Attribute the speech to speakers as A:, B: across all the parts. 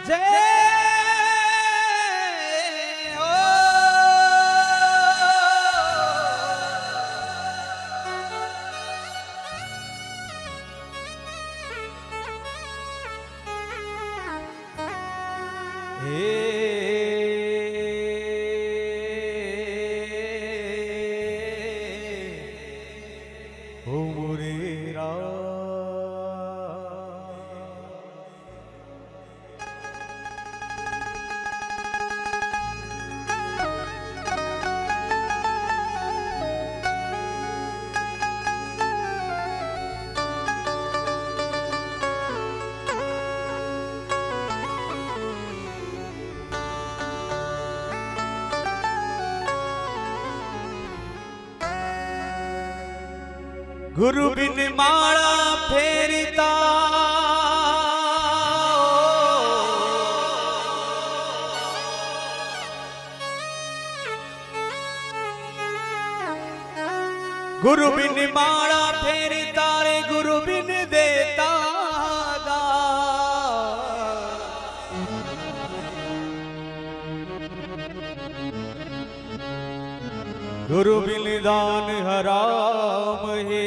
A: गुरु बिन माला फेरता गुरु बिन माला फेरता रे गुरु बिन देता गा गुरु बिन दान हराम है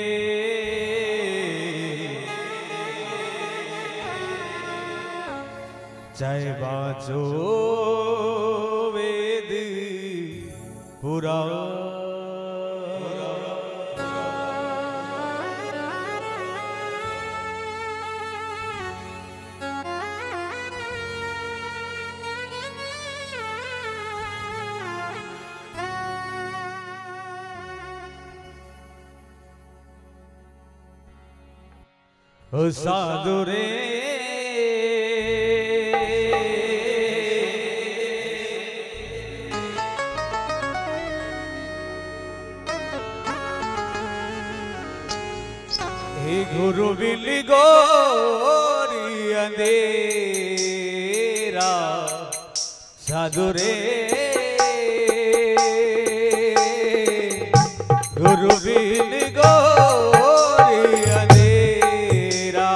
A: चाहे बाचो वेद पुराण ओ साधु रे गुरु बिन गोरी अंधेरा साधु रे गुरु बिन गोरी अंधेरा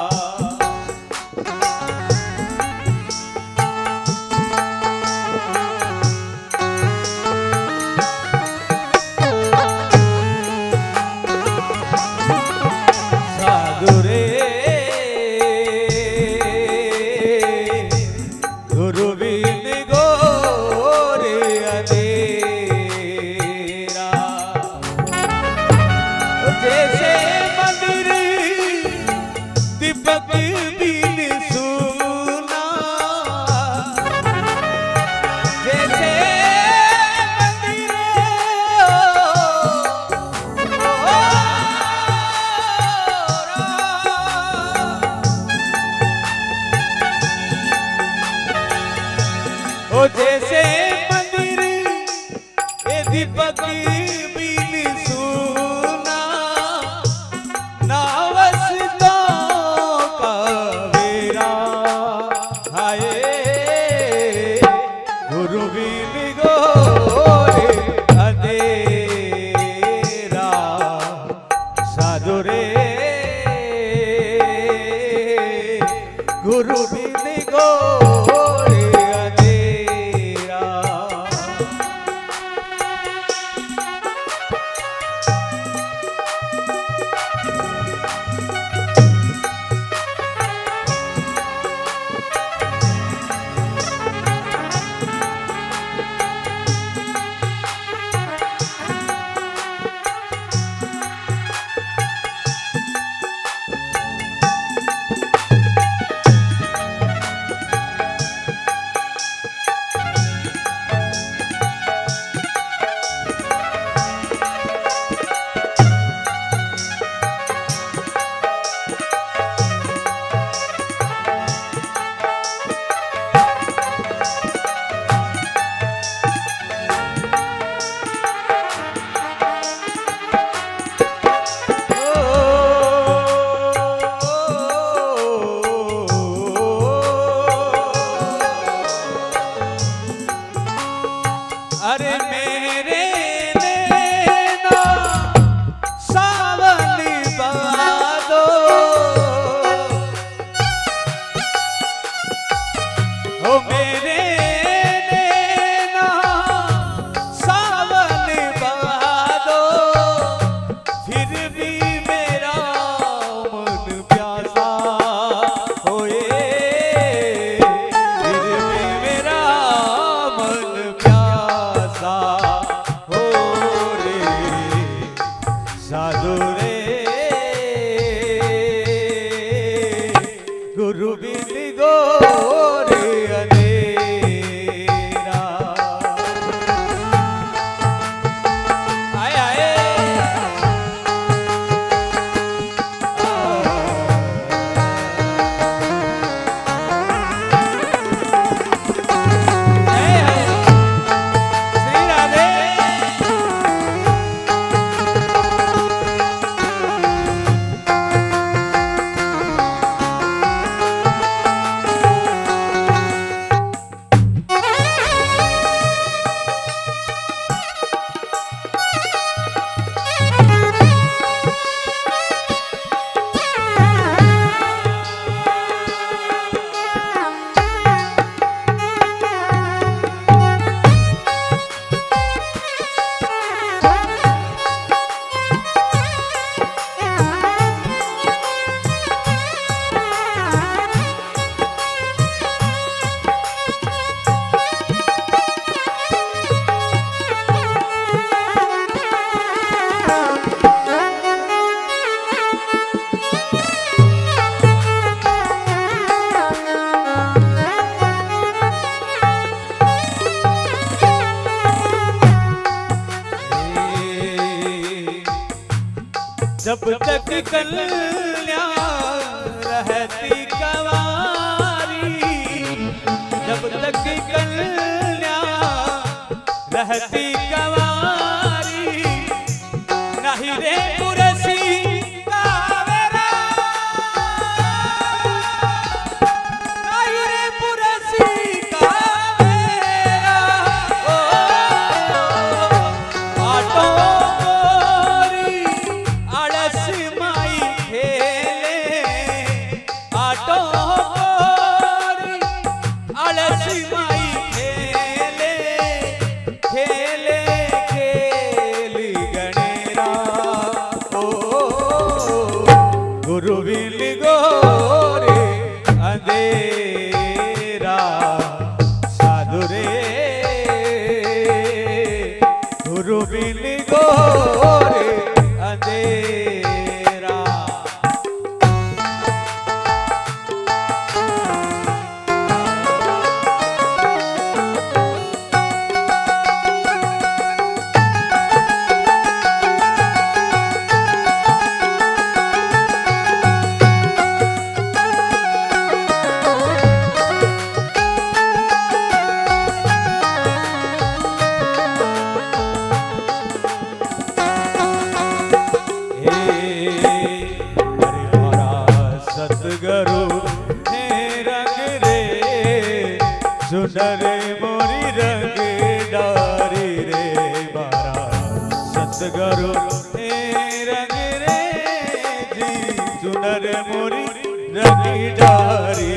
A: जैसे मंदिर ये दीपक बिन सुना ना वसतों का बेरा हाय गुरु बिन गोरे अंधेरा साधु रे गुरु बिन गोरे कन्या रहती कंवारी, जब तक कन्या रहती कंवारी, नहीं रे पुरसी कावेरा, नहीं रे पुरसी कावेरा, आटो गोरी आलस माई खेले, आटो गोरी आलस माई खेले, खेले खेल गणेरा, ओ गुरु बिन गोरे अंधेरा, साधु रे गुरु बिन गोरे अंधेरा। सतगुरु हे रंग रे, सुनर मोरी रंग डारी रे, मारा सतगुरु हे रंग रे जी, सुनर मोरी रंग डारी।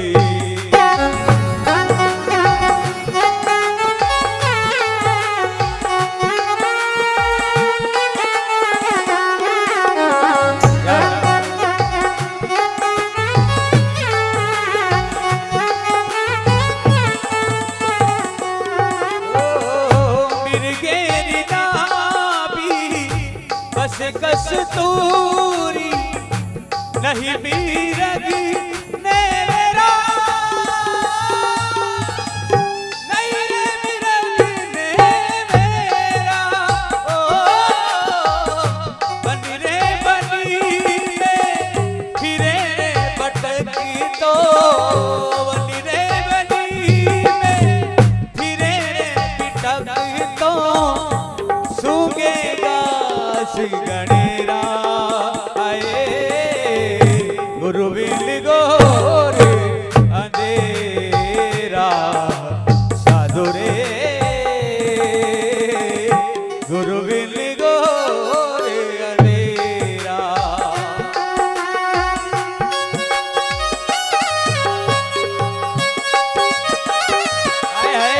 A: कस्तूरी नहीं बीरगी ने मेरा, नहीं रे बीरगी ने मेरा, ओ बनी रे बनी में फिरे भटकी तो, बनी रे बनी में फिरे भटकी तो, सूखेगा गणेरा, आए गुरु बिन गोरे अंधेरा, साधु रे गुरु बिन गोरे अंधेरा। आए आए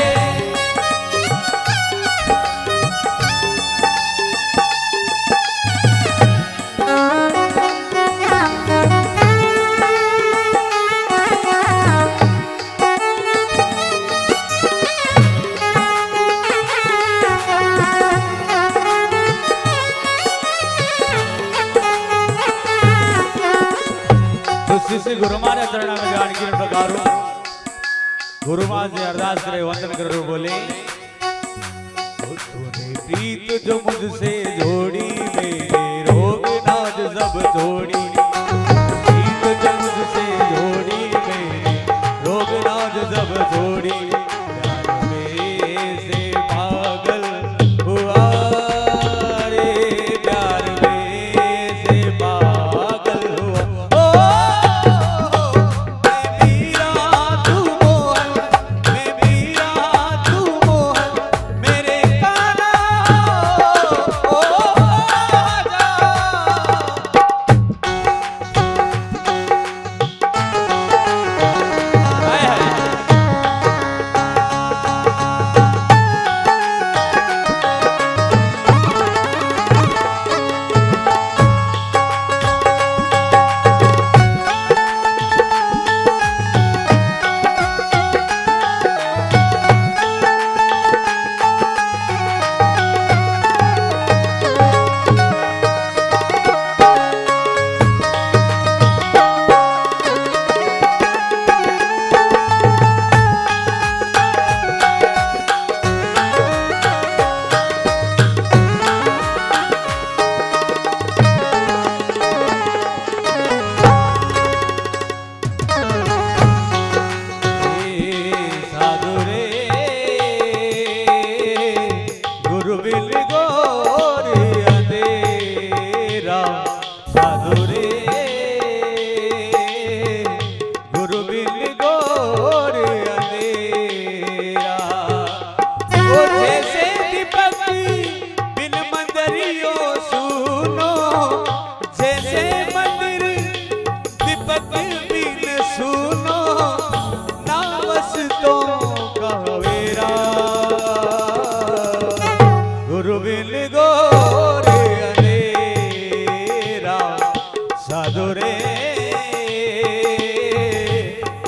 A: श्री गुरु महाराज चरणा में ज्ञान किरण प्रकारो गुरु महाराज ने अरदास करे, वंदन करो, बोले तूने प्रीत जो मुझसे जोड़ी, मेरे रोग नाज सब छोड़ी, प्रीत जो मुझसे जोड़ी, मेरे रोग नाज सब छोड़ी, प्यार में से पागल हुआ रे, प्यार में से पागल हुआ, ओ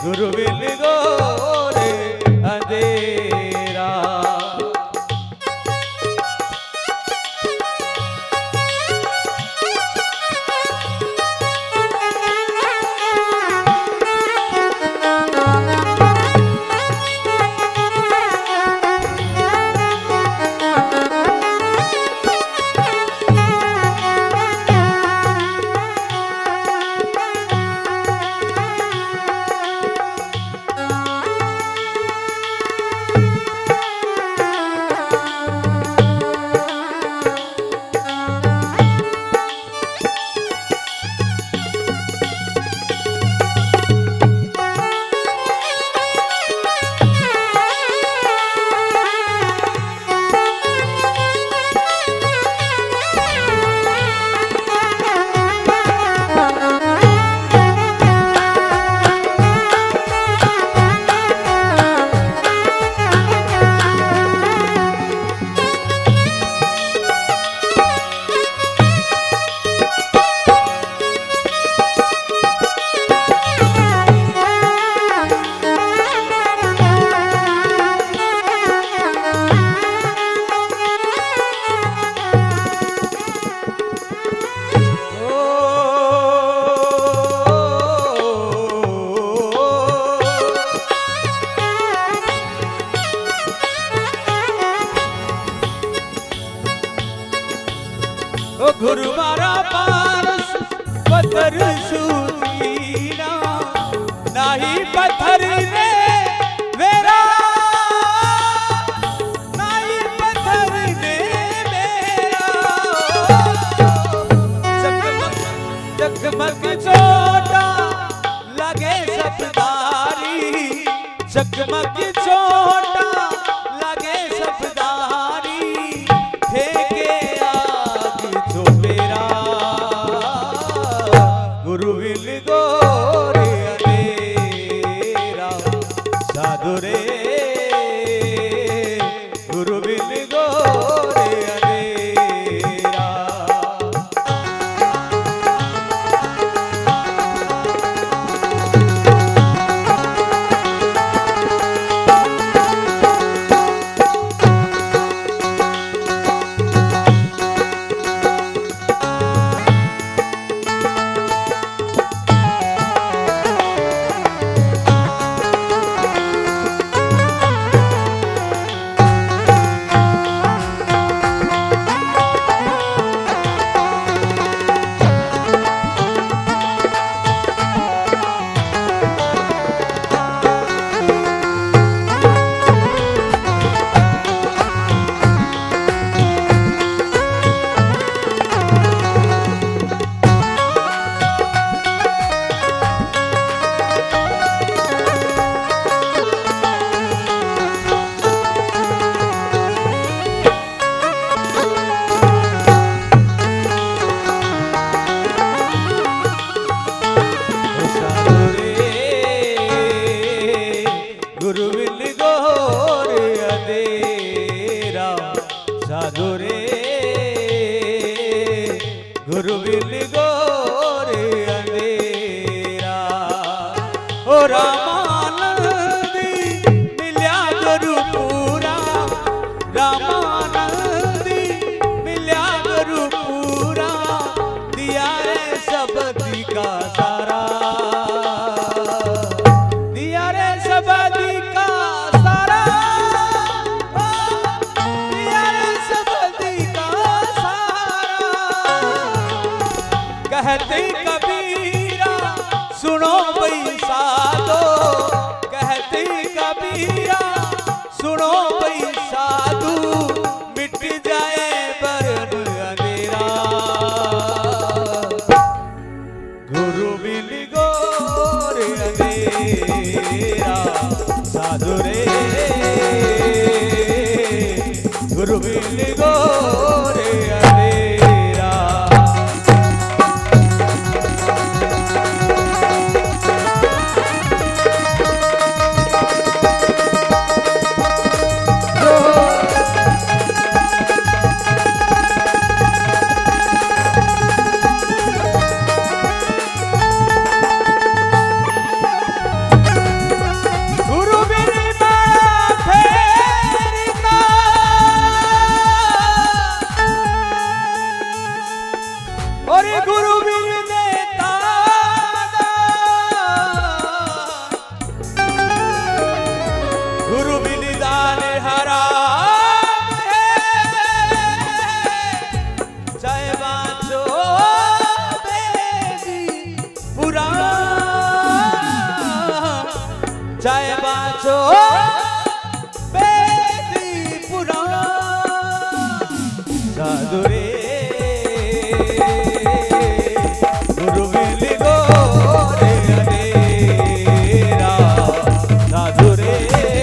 A: गुरु बिन घोर अंधेरा। गुरु मारा पारस पत्थर सूतीना नाही पत्थर ने मेरा नाही पत्थर ने मेरा जगमग जगमग छोटा लगे सफदारी जगमग छोटा लगे सफदारी फेंके गुरु बिन घोर अंधेरा साधु रे गुरु बिन घोर अंधेरा। गुरु बिन घोर अंधेरा साधु रे गुरु बिन घोर अंधेरा। ओ रामानंदी मिल्या गुरु पूरा रामानंदी मिल्या गुरु पूरा दिया रे सबदी का सारा दिया रे सबदी का सारा दिया रे सबदी का सारा। कहते कबीरा सुनो भाई साधो कहते कबीरा सुनो भाई साधु मिट जाए बरन अंधेरा। गुरु बिन घोर अंधेरा साधु रे गुरु बिन घोर अंधेरा। चाहे बाचो बेदी पुराना साधु रे गुरु मिली गो रे अनेरा साधु रे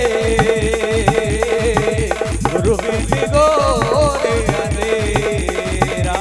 A: गुरु मिली गो रे अनेरा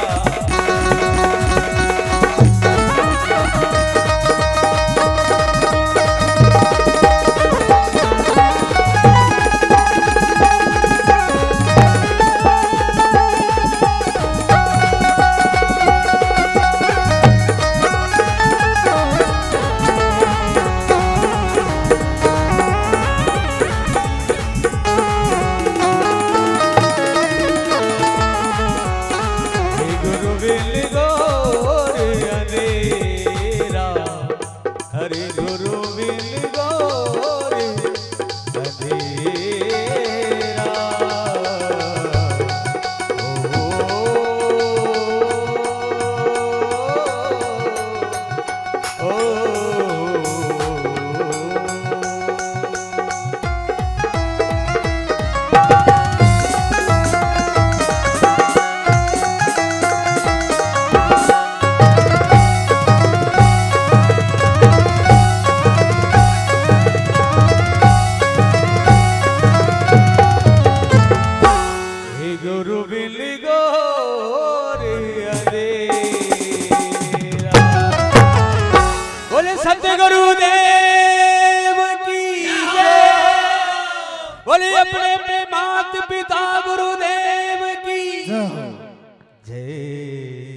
A: हरे गुरु बिन गौरे अंधेरा ओ गुरु बिन गौरे अंधेरा। बोले सत्य गुरुदेव की जय। बोले अपने अपने माता पिता गुरुदेव की जय।